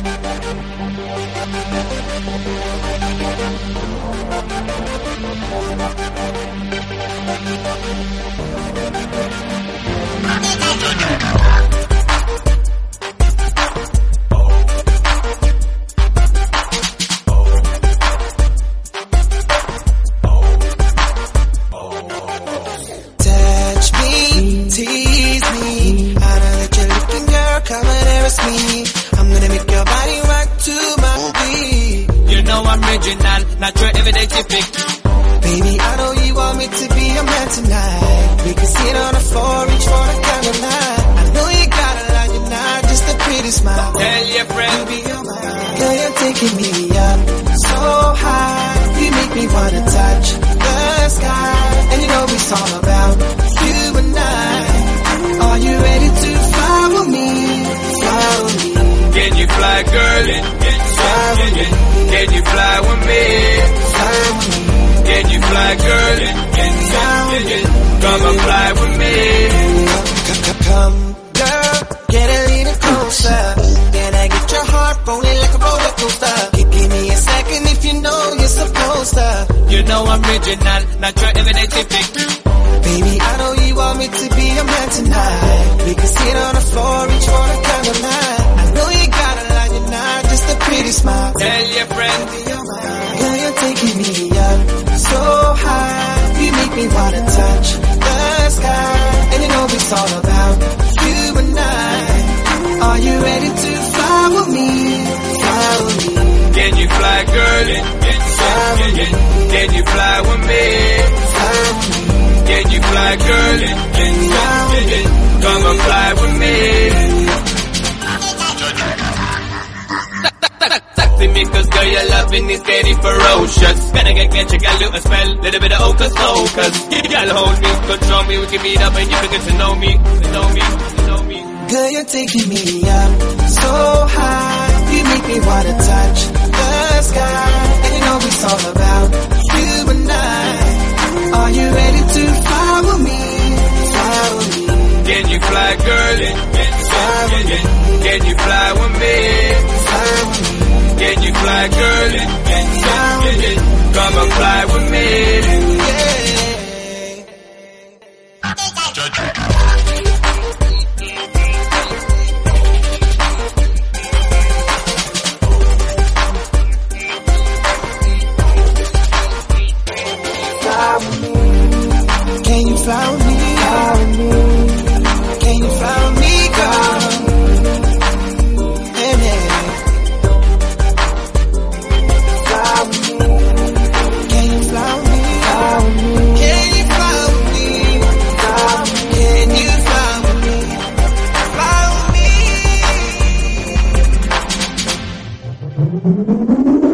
Not your everyday typic. Baby, I know you want me to be your man tonight. We can sit on the floor, reach for the candlelight. I know you got a lot, you're not just a pretty smile. Tell your friend, be your man. Girl, you're taking me up so high. You make me wanna touch the sky. And you know it's all about you and I. Are you ready to fly with me? Fly with me. Can you fly, girl? Fly with me. Can you fly with me? Fly with me. Can you fly, girl? Come and fly with me. Come, girl, get a little closer. Can I get your heart rolling like a roller coaster? Give me a second if you know you're supposed to. You know I'm original, not your everyday typic. Baby, I know you want me to be your man tonight. We can sit on the floor, reach for the candlelight. I know you got a lot, you're not just a pretty smile. Tell your friend, girl, you're taking me up so high. You make me wanna touch the sky. And you know it's all about you and I. Are you ready to fly with me? Fly with me. Can you fly, girl? Fly with me. Can you fly with me? Fly with me. Can you fly, girl? Come and fly with me. Sexy me, cause girl, your loving is getting ferocious. Better get you got a little spell, little bit of hocus pocus. Girl, hold me, control me, we can meet up and you can get to know me, Girl, you're taking me up so high. You make me wanna touch the sky. And you know it's all about you and I. Are you ready to fly with me? Fly with me. Can you fly, girl? Fly with me. Can you fly with me? Fly with me. Can you fly, girl? Fly with me. Come and fly with me. Can you fly with me? Can you fly with me, girl? Hey, hey. Fly with me. Can you fly with me? Can you fly with me? Can you fly with me? Fly with me.